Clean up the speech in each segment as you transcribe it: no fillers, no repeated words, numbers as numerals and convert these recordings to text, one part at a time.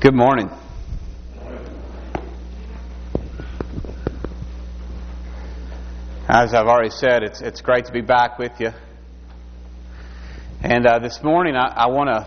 Good morning. As I've already said, it's great to be back with you. And this morning, I want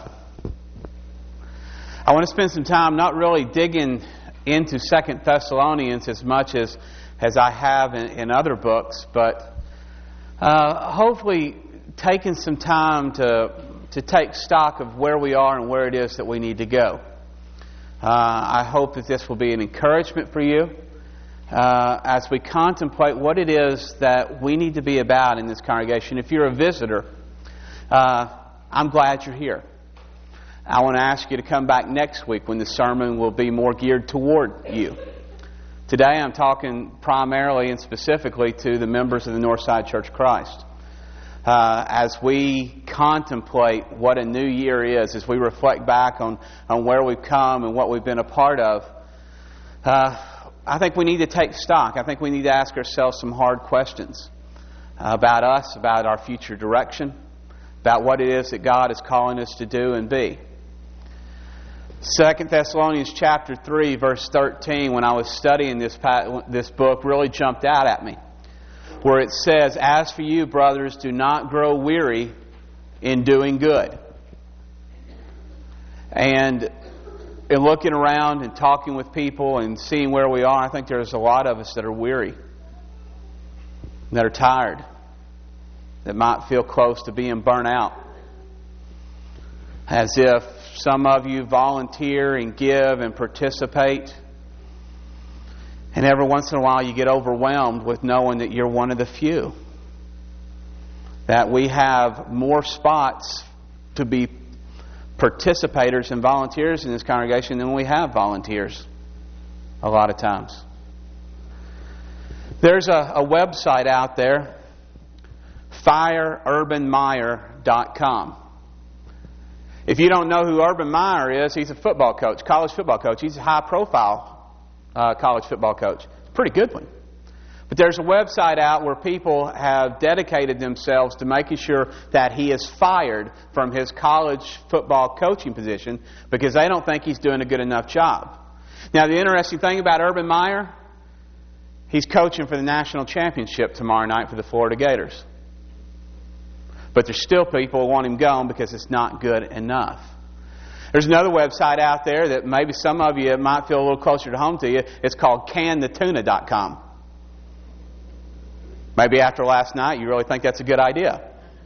to spend some time not really digging into 2 Thessalonians as much as I have in other books, but hopefully taking some time to take stock of where we are and where it is that we need to go. I hope that this will be an encouragement for you as we contemplate what it is that we need to be about in this congregation. If you're a visitor, I'm glad you're here. I want to ask you to come back next week when the sermon will be more geared toward you. Today I'm talking primarily and specifically to the members of the Northside Church of Christ. As we contemplate what a new year is, as we reflect back on where we've come and what we've been a part of, I think we need to take stock. I think we need to ask ourselves some hard questions about us, about our future direction, about what it is that God is calling us to do and be. 2 Thessalonians chapter 3, verse 13, when I was studying this book, really jumped out at me, where it says, "As for you, brothers, do not grow weary in doing good." And in looking around and talking with people and seeing where we are, I think there's a lot of us that are weary, that are tired, that might feel close to being burnt out. As if some of you volunteer and give and participate, and every once in a while you get overwhelmed with knowing that you're one of the few. That we have more spots to be participators and volunteers in this congregation than we have volunteers a lot of times. There's a website out there, fireurbanmeyer.com. If you don't know who Urban Meyer is, he's a football coach, college football coach. He's a high-profile college football coach. Pretty good one. But there's a website out where people have dedicated themselves to making sure that he is fired from his college football coaching position because they don't think he's doing a good enough job. Now, the interesting thing about Urban Meyer, he's coaching for the national championship tomorrow night for the Florida Gators. But there's still people who want him gone because it's not good enough. There's another website out there that maybe some of you might feel a little closer to home to you. It's called canthetuna.com. Maybe after last night you really think that's a good idea.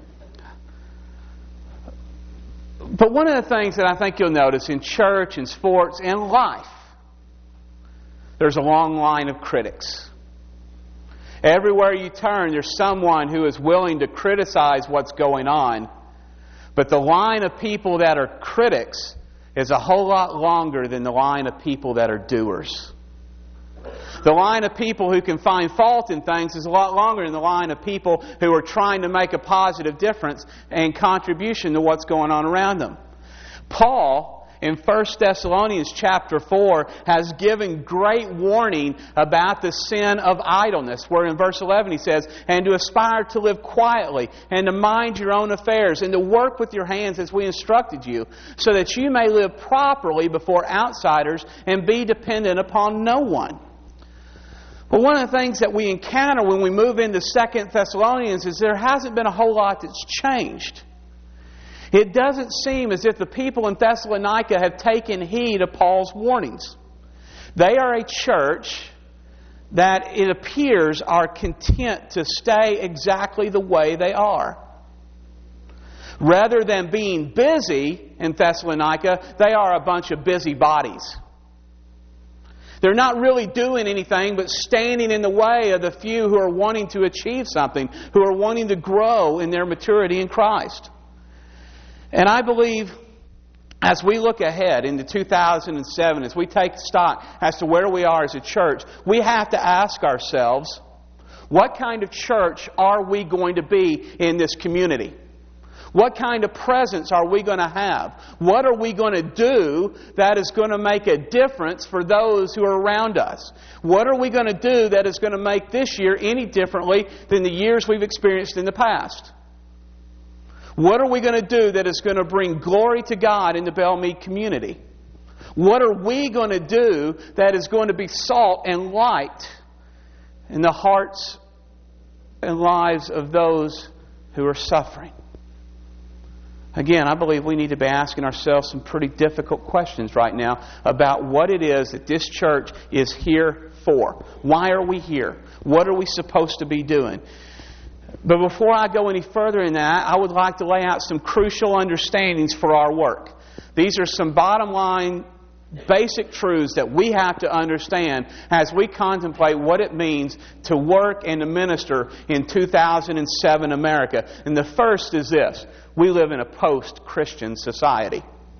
But one of the things that I think you'll notice in church and sports and life, there's a long line of critics. Everywhere you turn, there's someone who is willing to criticize what's going on. But the line of people that are critics is a whole lot longer than the line of people that are doers. The line of people who can find fault in things is a lot longer than the line of people who are trying to make a positive difference and contribution to what's going on around them. Paul, in 1 Thessalonians chapter 4, has given great warning about the sin of idleness, where in verse 11 he says, "And to aspire to live quietly, and to mind your own affairs, and to work with your hands as we instructed you, so that you may live properly before outsiders and be dependent upon no one." Well, one of the things that we encounter when we move into 2 Thessalonians is there hasn't been a whole lot that's changed. It doesn't seem as if the people in Thessalonica have taken heed of Paul's warnings. They are a church that it appears are content to stay exactly the way they are. Rather than being busy in Thessalonica, they are a bunch of busybodies. They're not really doing anything but standing in the way of the few who are wanting to achieve something, who are wanting to grow in their maturity in Christ. And I believe as we look ahead into 2007, as we take stock as to where we are as a church, we have to ask ourselves, what kind of church are we going to be in this community? What kind of presence are we going to have? What are we going to do that is going to make a difference for those who are around us? What are we going to do that is going to make this year any differently than the years we've experienced in the past? What are we going to do that is going to bring glory to God in the Bellmead community? What are we going to do that is going to be salt and light in the hearts and lives of those who are suffering? Again, I believe we need to be asking ourselves some pretty difficult questions right now about what it is that this church is here for. Why are we here? What are we supposed to be doing? But before I go any further in that, I would like to lay out some crucial understandings for our work. These are some bottom line basic truths that we have to understand as we contemplate what it means to work and to minister in 2007 America. And the first is this: we live in a post-Christian society.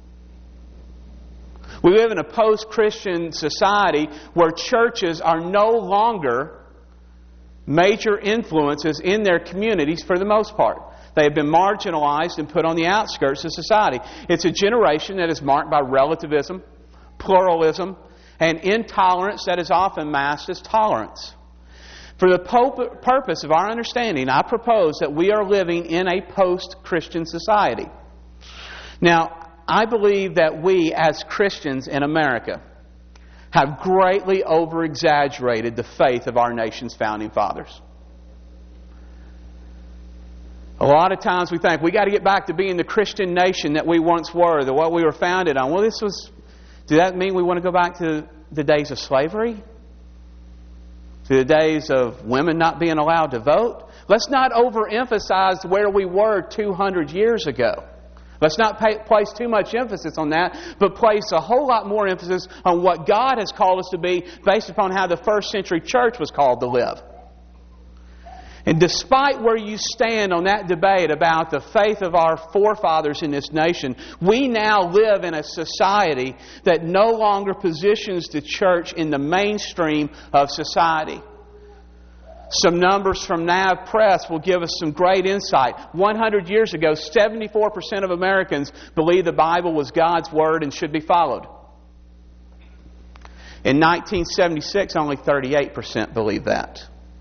We live in a post-Christian society where churches are no longer major influences in their communities for the most part. They have been marginalized and put on the outskirts of society. It's a generation that is marked by relativism, pluralism, and intolerance that is often masked as tolerance. For the purpose of our understanding, I propose that we are living in a post-Christian society. Now, I believe that we as Christians in America have greatly over-exaggerated the faith of our nation's founding fathers. A lot of times we think we got to get back to being the Christian nation that we once were, what we were founded on. Well, does that mean we want to go back to the days of slavery? To the days of women not being allowed to vote? Let's not overemphasize where we were 200 years ago. Let's not place too much emphasis on that, but place a whole lot more emphasis on what God has called us to be based upon how the first century church was called to live. And despite where you stand on that debate about the faith of our forefathers in this nation, we now live in a society that no longer positions the church in the mainstream of society. Some numbers from NAV Press will give us some great insight. 100 years ago, 74% of Americans believed the Bible was God's Word and should be followed. In 1976, only 38% believed that.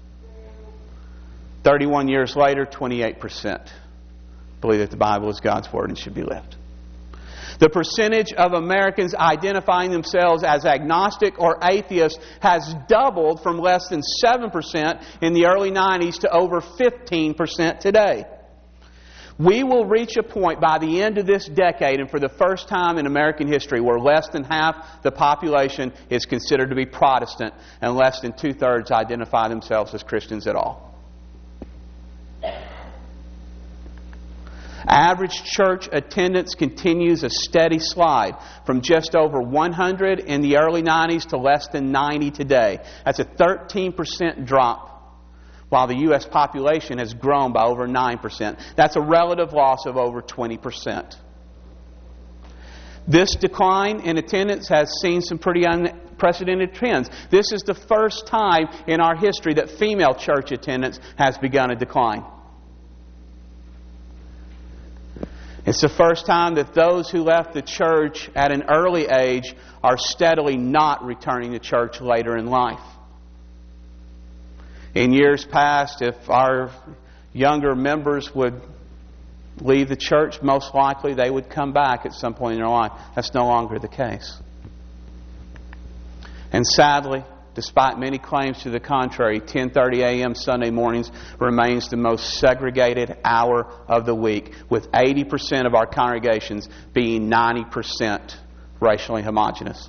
31 years later, 28% believe that the Bible is God's Word and should be lived. The percentage of Americans identifying themselves as agnostic or atheist has doubled from less than 7% in the early 90s to over 15% today. We will reach a point by the end of this decade, and for the first time in American history, where less than half the population is considered to be Protestant and less than 2/3 identify themselves as Christians at all. Average church attendance continues a steady slide from just over 100 in the early 90s to less than 90 today. That's a 13% drop, while the U.S. population has grown by over 9%. That's a relative loss of over 20%. This decline in attendance has seen some pretty unprecedented trends. This is the first time in our history that female church attendance has begun a decline. It's the first time that those who left the church at an early age are steadily not returning to church later in life. In years past, if our younger members would leave the church, most likely they would come back at some point in their life. That's no longer the case. And sadly, despite many claims to the contrary, 10:30 a.m. Sunday mornings remains the most segregated hour of the week, with 80% of our congregations being 90% racially homogeneous.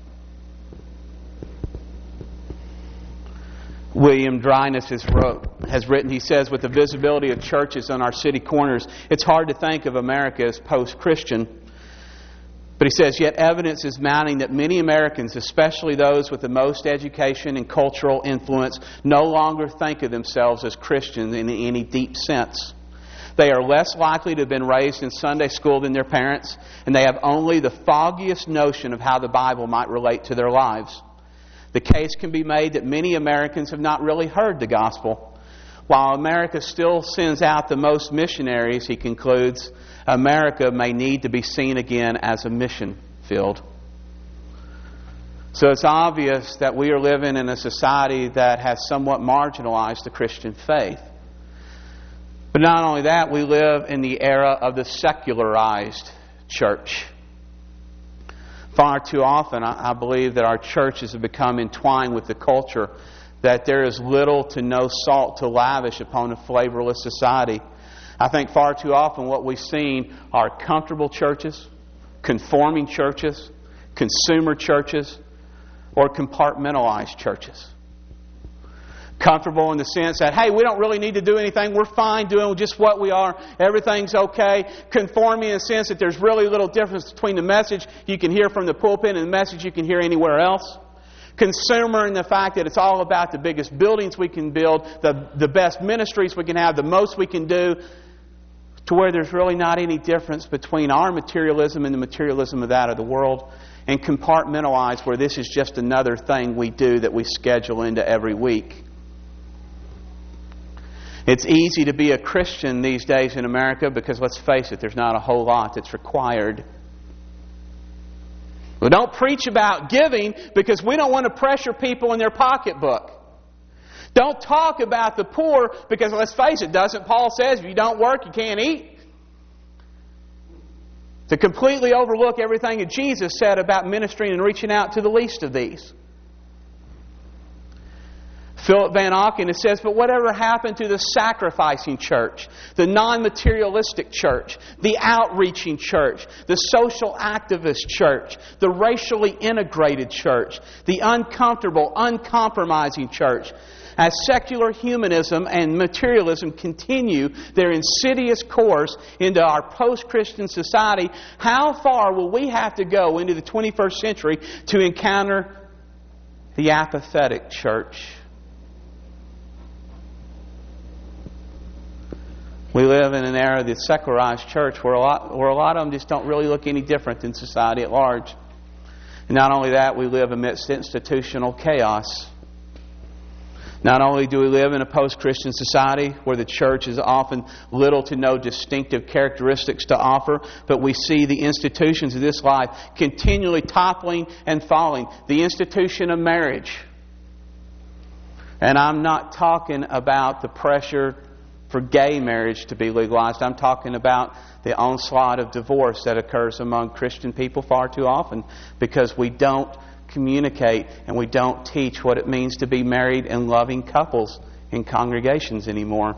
William Dryness has written, he says, with the visibility of churches on our city corners, it's hard to think of America as post-Christian. But he says, yet evidence is mounting that many Americans, especially those with the most education and cultural influence, no longer think of themselves as Christians in any deep sense. They are less likely to have been raised in Sunday school than their parents, and they have only the foggiest notion of how the Bible might relate to their lives. The case can be made that many Americans have not really heard the gospel. While America still sends out the most missionaries, he concludes, America may need to be seen again as a mission field. So it's obvious that we are living in a society that has somewhat marginalized the Christian faith. But not only that, we live in the era of the secularized church. Far too often, I believe that our churches have become entwined with the culture, that there is little to no salt to lavish upon a flavorless society. I think far too often what we've seen are comfortable churches, conforming churches, consumer churches, or compartmentalized churches. Comfortable in the sense that, hey, we don't really need to do anything. We're fine doing just what we are. Everything's okay. Conforming in the sense that there's really little difference between the message you can hear from the pulpit and the message you can hear anywhere else. Consumer in the fact that it's all about the biggest buildings we can build, the best ministries we can have, the most we can do, to where there's really not any difference between our materialism and the materialism of that of the world. And compartmentalized, where this is just another thing we do that we schedule into every week. It's easy to be a Christian these days in America because, let's face it, there's not a whole lot that's required. We don't preach about giving because we don't want to pressure people in their pocketbook. Don't talk about the poor because, let's face it, doesn't Paul says if you don't work, you can't eat? To completely overlook everything that Jesus said about ministering and reaching out to the least of these. Philip Van Auken, it says, but whatever happened to the sacrificing church, the non-materialistic church, the outreaching church, the social activist church, the racially integrated church, the uncomfortable, uncompromising church? As secular humanism and materialism continue their insidious course into our post-Christian society, how far will we have to go into the 21st century to encounter the apathetic church? We live in an era of the secularized church where a lot of them just don't really look any different than society at large. And not only that, we live amidst institutional chaos. Not only do we live in a post-Christian society where the church has often little to no distinctive characteristics to offer, but we see the institutions of this life continually toppling and falling. The institution of marriage. And I'm not talking about the pressure for gay marriage to be legalized. I'm talking about the onslaught of divorce that occurs among Christian people far too often because we don't communicate and we don't teach what it means to be married and loving couples in congregations anymore.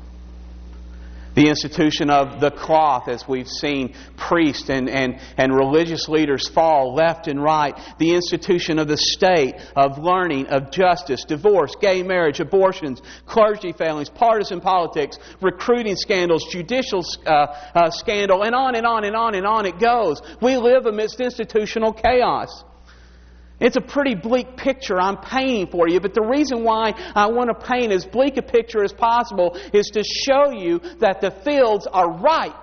The institution of the cloth, as we've seen priests and religious leaders fall left and right. The institution of the state, of learning, of justice, divorce, gay marriage, abortions, clergy failings, partisan politics, recruiting scandals, judicial scandal, and on and on and on and on it goes. We live amidst institutional chaos. It's a pretty bleak picture I'm painting for you, but the reason why I want to paint as bleak a picture as possible is to show you that the fields are ripe.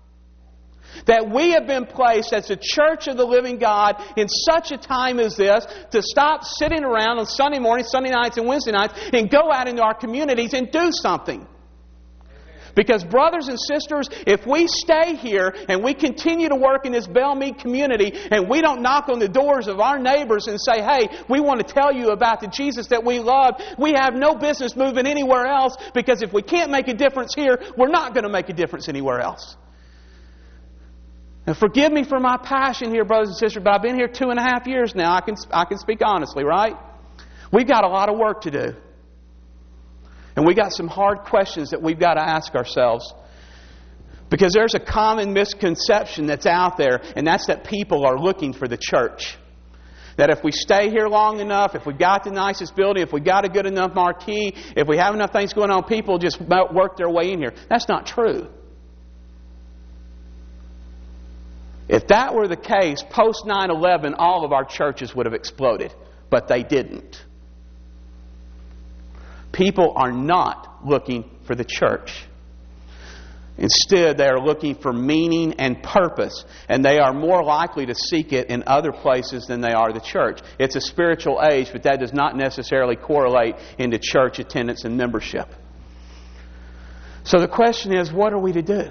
That we have been placed as the church of the living God in such a time as this to stop sitting around on Sunday mornings, Sunday nights, and Wednesday nights and go out into our communities and do something. Because brothers and sisters, if we stay here and we continue to work in this Bellmead community and we don't knock on the doors of our neighbors and say, hey, we want to tell you about the Jesus that we love, we have no business moving anywhere else, because if we can't make a difference here, we're not going to make a difference anywhere else. Now forgive me for my passion here, brothers and sisters, but I've been here 2.5 years now. I can speak honestly, right? We've got a lot of work to do. And we got some hard questions that we've got to ask ourselves. Because there's a common misconception that's out there, and that's that people are looking for the church. That if we stay here long enough, if we've got the nicest building, if we've got a good enough marquee, if we have enough things going on, people just work their way in here. That's not true. If that were the case, post 9/11, all of our churches would have exploded. But they didn't. People are not looking for the church. Instead, they are looking for meaning and purpose, and they are more likely to seek it in other places than they are the church. It's a spiritual age, but that does not necessarily correlate into church attendance and membership. So the question is, what are we to do?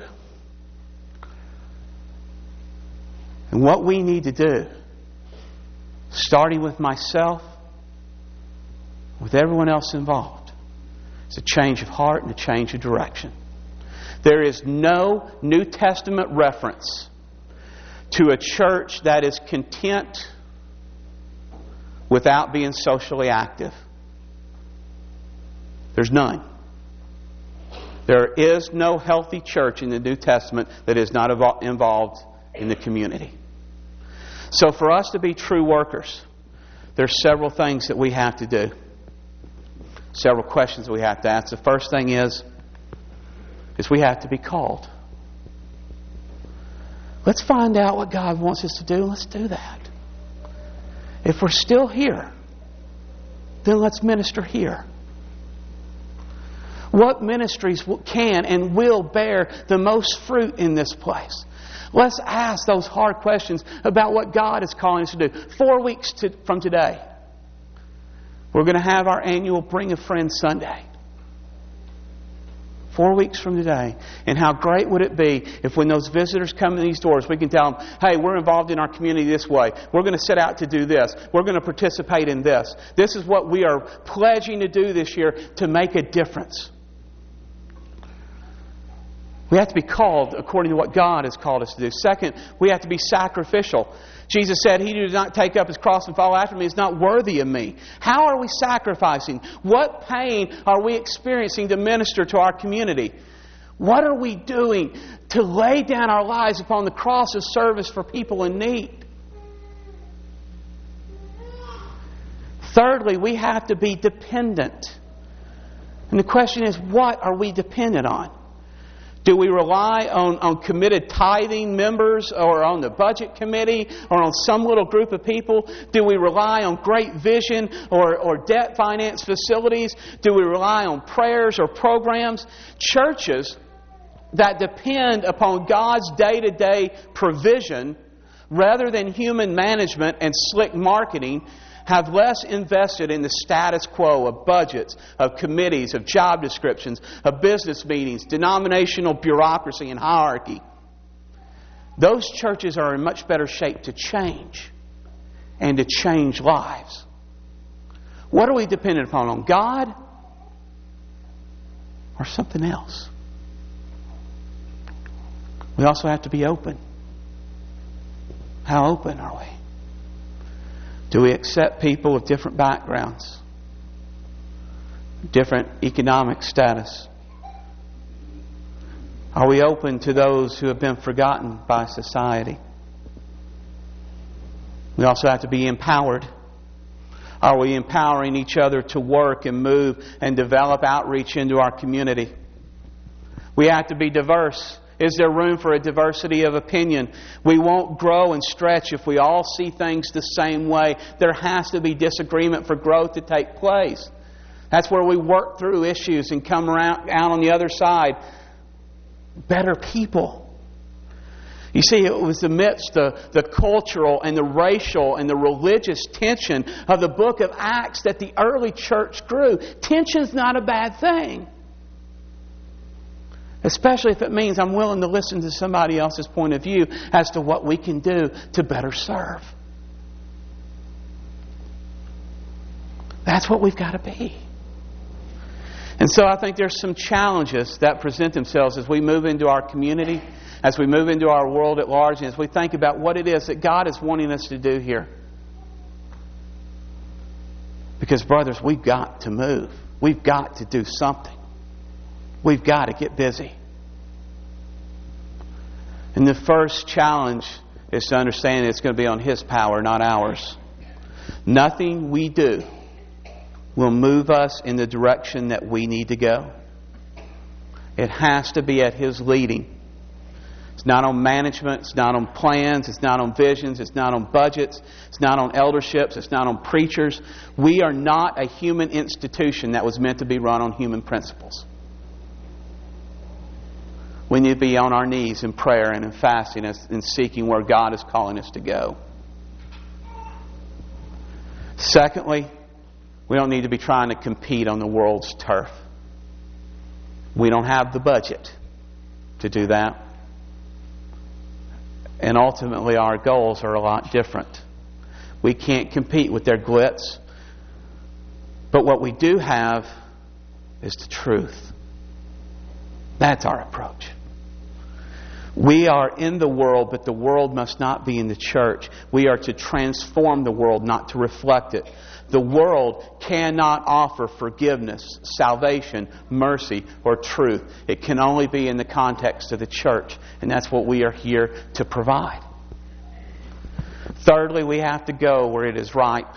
And what we need to do, starting with myself, with everyone else involved, it's a change of heart and a change of direction. There is no New Testament reference to a church that is content without being socially active? There's none. There is no healthy church in the New Testament that is not involved in the community. So for us to be true workers, there's several things that we have to do. Several questions we have to ask. The first thing is we have to be called. Let's find out what God wants us to do. Let's do that. If we're still here, then let's minister here. What ministries can and will bear the most fruit in this place? Let's ask those hard questions about what God is calling us to do. 4 weeks from today, we're going to have our annual Bring a Friend Sunday. 4 weeks from today. And how great would it be if when those visitors come in these doors, we can tell them, hey, we're involved in our community this way. We're going to set out to do this. We're going to participate in this. This is what we are pledging to do this year to make a difference. We have to be called according to what God has called us to do. Second, we have to be sacrificial. Jesus said, he who does not take up his cross and follow after me is not worthy of me. How are we sacrificing? What pain are we experiencing to minister to our community? What are we doing to lay down our lives upon the cross of service for people in need? Thirdly, we have to be dependent. And the question is, what are we dependent on? Do we rely on committed tithing members or on the budget committee or on some little group of people? Do we rely on great vision or debt finance facilities? Do we rely on prayers or programs? Churches that depend upon God's day-to-day provision rather than human management and slick marketing have less invested in the status quo of budgets, of committees, of job descriptions, of business meetings, denominational bureaucracy and hierarchy. Those churches are in much better shape to change and to change lives. What are we dependent upon? On God or something else? We also have to be open. How open are we? Do we accept people with different backgrounds, different economic status? Are we open to those who have been forgotten by society? We also have to be empowered. Are we empowering each other to work and move and develop outreach into our community? We have to be diverse. Is there room for a diversity of opinion? We won't grow and stretch if we all see things the same way. There has to be disagreement for growth to take place. That's where we work through issues and come out on the other side better people. You see, it was amidst the cultural and the racial and the religious tension of the book of Acts that the early church grew. Tension's not a bad thing. Especially if it means I'm willing to listen to somebody else's point of view as to what we can do to better serve. That's what we've got to be. And so I think there's some challenges that present themselves as we move into our community, as we move into our world at large, and as we think about what it is that God is wanting us to do here. Because, brothers, we've got to move. We've got to do something. We've got to get busy. And the first challenge is to understand it's going to be on His power, not ours. Nothing we do will move us in the direction that we need to go. It has to be at His leading. It's not on management. It's not on plans. It's not on visions. It's not on budgets. It's not on elderships. It's not on preachers. We are not a human institution that was meant to be run on human principles. We need to be on our knees in prayer and in fasting and seeking where God is calling us to go. Secondly, we don't need to be trying to compete on the world's turf. We don't have the budget to do that. And ultimately, our goals are a lot different. We can't compete with their glitz. But what we do have is the truth. That's our approach. We are in the world, but the world must not be in the church. We are to transform the world, not to reflect it. The world cannot offer forgiveness, salvation, mercy, or truth. It can only be in the context of the church, and that's what we are here to provide. Thirdly, we have to go where it is ripe.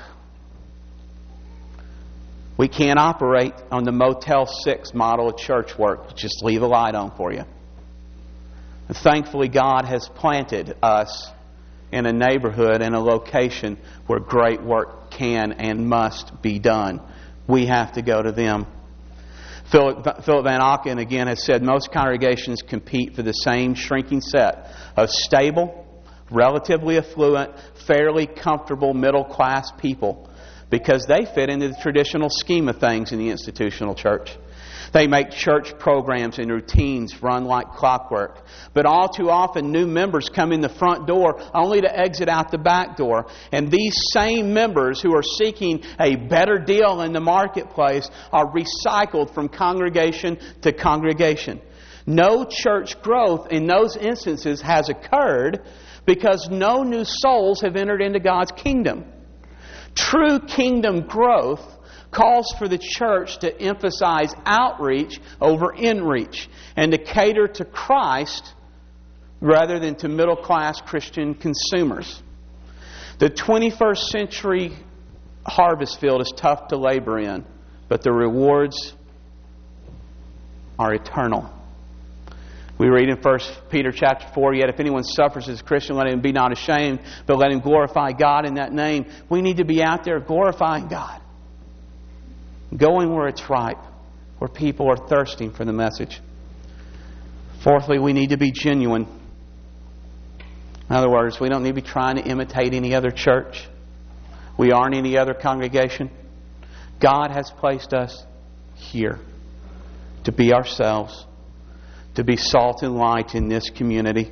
We can't operate on the Motel 6 model of church work. Just leave a light on for you. And thankfully, God has planted us in a neighborhood and a location where great work can and must be done. We have to go to them. Philip Van Auken again has said most congregations compete for the same shrinking set of stable, relatively affluent, fairly comfortable middle-class people because they fit into the traditional scheme of things in the institutional church. They make church programs and routines run like clockwork. But all too often, new members come in the front door only to exit out the back door. And these same members who are seeking a better deal in the marketplace are recycled from congregation to congregation. No church growth in those instances has occurred because no new souls have entered into God's kingdom. True kingdom growth calls for the church to emphasize outreach over inreach and to cater to Christ rather than to middle-class Christian consumers. The 21st century harvest field is tough to labor in, but the rewards are eternal. We read in 1 Peter chapter 4, yet if anyone suffers as a Christian, let him be not ashamed, but let him glorify God in that name. We need to be out there glorifying God. Going where it's ripe, where people are thirsting for the message. Fourthly, we need to be genuine. In other words, we don't need to be trying to imitate any other church. We aren't any other congregation. God has placed us here to be ourselves, to be salt and light in this community.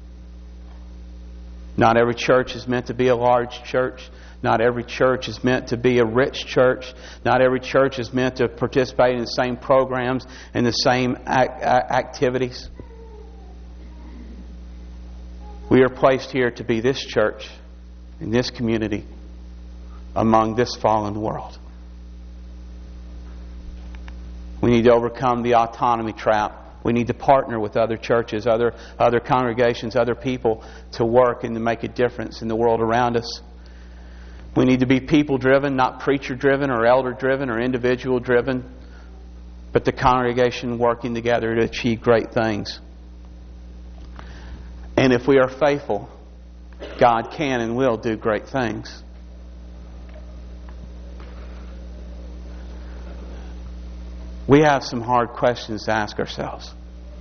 Not every church is meant to be a large church. Not every church is meant to be a rich church. Not every church is meant to participate in the same programs and the same activities. We are placed here to be this church in this community among this fallen world. We need to overcome the autonomy trap. We need to partner with other churches, other congregations, other people to work and to make a difference in the world around us. We need to be people-driven, not preacher-driven or elder-driven or individual-driven, but the congregation working together to achieve great things. And if we are faithful, God can and will do great things. We have some hard questions to ask ourselves.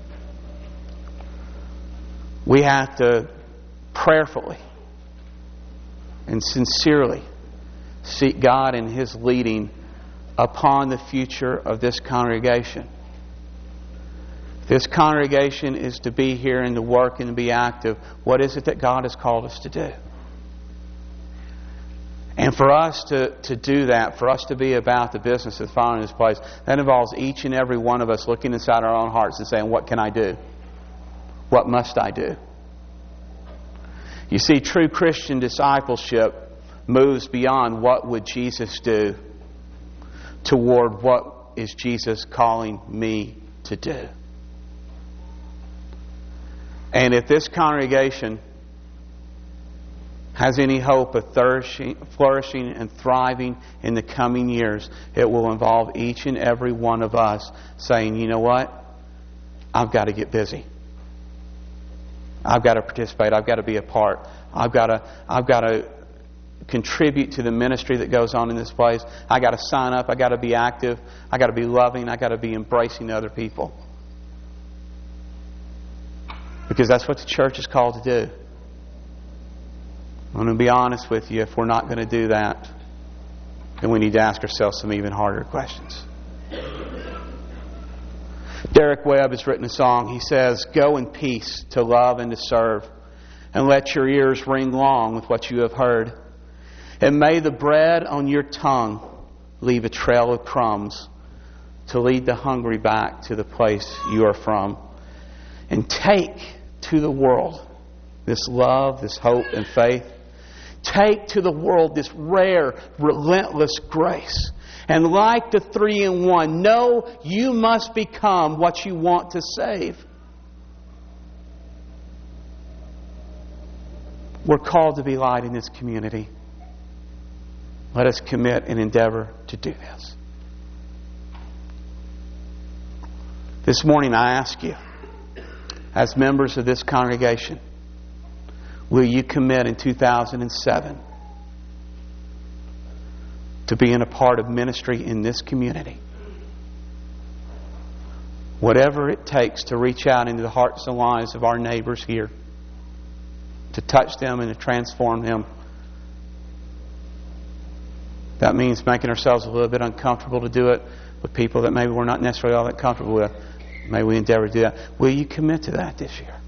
We have to prayerfully and sincerely seek God and His leading upon the future of this congregation. This congregation is to be here and to work and to be active. What is it that God has called us to do? And for us to do that, for us to be about the business of following His place, that involves each and every one of us looking inside our own hearts and saying, what can I do? What must I do? You see, true Christian discipleship moves beyond what would Jesus do toward what is Jesus calling me to do. And if this congregation has any hope of flourishing and thriving in the coming years, it will involve each and every one of us saying, you know what? I've got to get busy. I've got to participate. I've got to be a part. I've got to contribute to the ministry that goes on in this place. I've got to sign up. I've got to be active. I've got to be loving. I've got to be embracing other people. Because that's what the church is called to do. I'm going to be honest with you. If we're not going to do that, then we need to ask ourselves some even harder questions. Derek Webb has written a song. He says, "Go in peace to love and to serve, and let your ears ring long with what you have heard. And may the bread on your tongue leave a trail of crumbs to lead the hungry back to the place you are from. And take to the world this love, this hope and faith. Take to the world this rare, relentless grace. And like the 3-in-1, know you must become what you want to save. We're called to be light in this community. Let us commit and endeavor to do this. This morning I ask you, as members of this congregation, will you commit in 2007 to being a part of ministry in this community? Whatever it takes to reach out into the hearts and lives of our neighbors here, to touch them and to transform them. That means making ourselves a little bit uncomfortable to do it with people that maybe we're not necessarily all that comfortable with. May we endeavor to do that. Will you commit to that this year?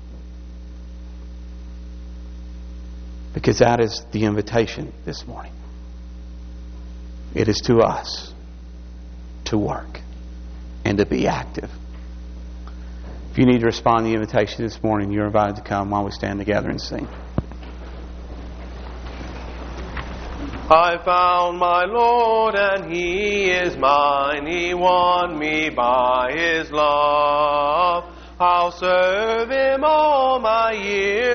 Because that is the invitation this morning. It is to us to work and to be active. If you need to respond to the invitation this morning, you're invited to come while we stand together and sing. I found my Lord and He is mine. He won me by His love. I'll serve Him all my years.